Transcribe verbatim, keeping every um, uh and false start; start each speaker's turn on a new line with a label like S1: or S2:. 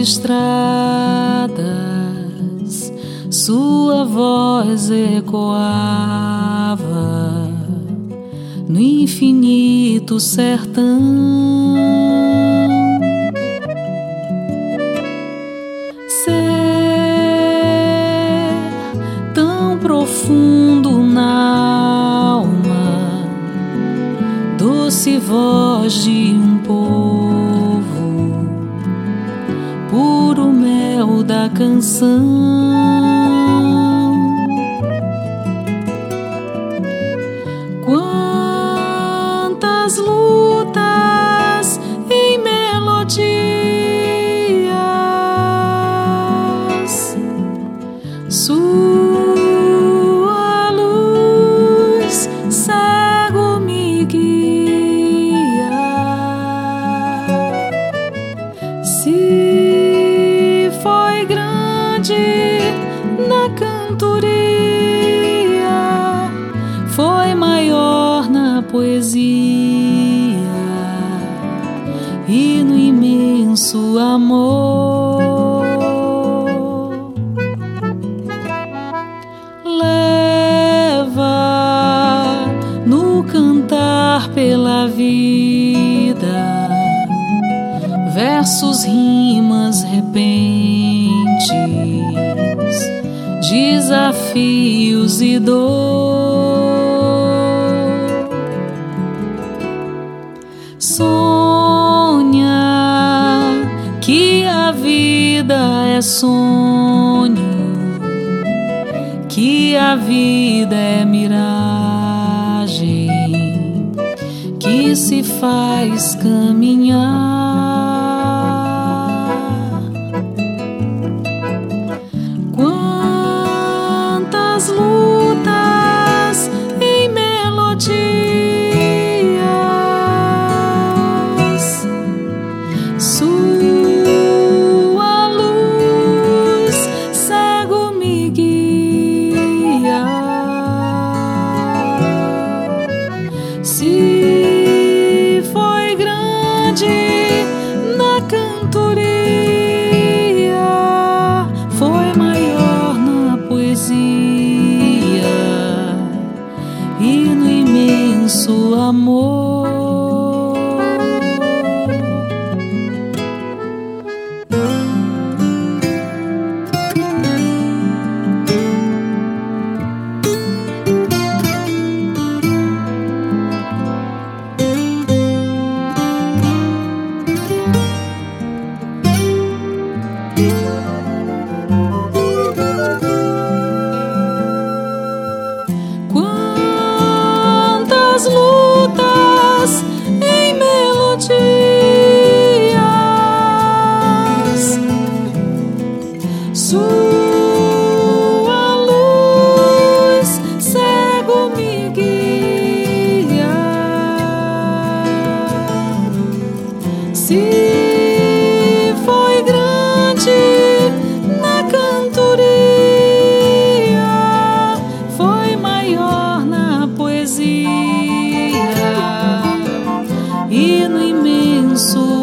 S1: estradas sua voz ecoava no infinito sertão. Ser tão profundo na alma, doce voz de um povo, puro mel da canção. Quantas lutas em melodias, sua luz cego me guia. Se foi grande na cantoria, foi maior na poesia e no imenso amor. Leva no cantar pela vida versos, rimas, repentes, desafios e dor. Sonha que a vida é sonho, que a vida é miragem que se faz caminhar. Quantas lutas em melodias, sua luz cego me guia. Se foi grande na cantoria, foi maior na poesia e no imenso amor. Quantas lutas em melodias, sua luz cego me guia. Se foi grande na cantoria, foi maior na poesia e no imenso